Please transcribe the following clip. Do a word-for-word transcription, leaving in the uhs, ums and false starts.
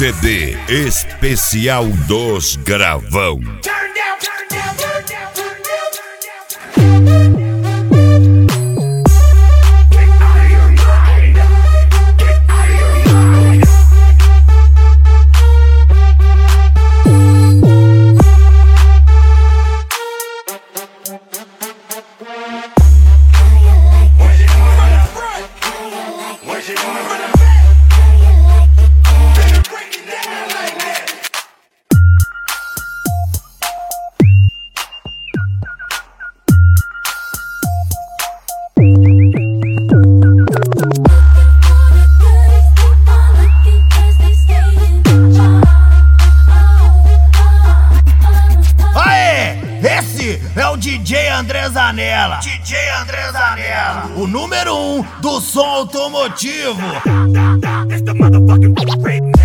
C D especial dos Gravão. É o D J André Zanella, D J André Zanella, o número um do som automotivo.